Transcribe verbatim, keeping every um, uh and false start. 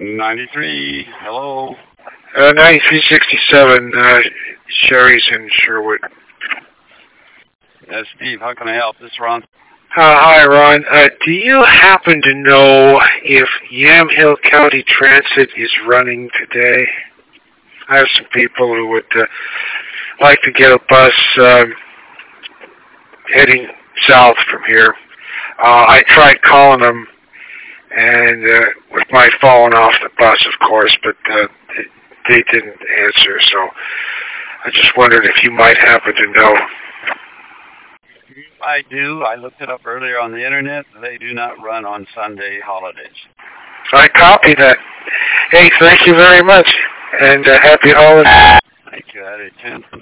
ninety-three, hello. Uh, ninety-three sixty-seven, uh, Sherry's in Sherwood. Uh, Steve, how can I help? This is Ron. Uh, hi, Ron. Uh, do you happen to know if Yamhill County Transit is running today? I have some people who would uh, like to get a bus um, heading south from here. Uh, I tried calling them, and uh, with my phone off the bus, of course, but uh, they, they didn't answer, so I just wondered if you might happen to know. I do. I looked it up earlier on the internet. They do not run on Sunday holidays. I copy that. Hey, thank you very much, and uh, happy holidays. Thank you. I did too.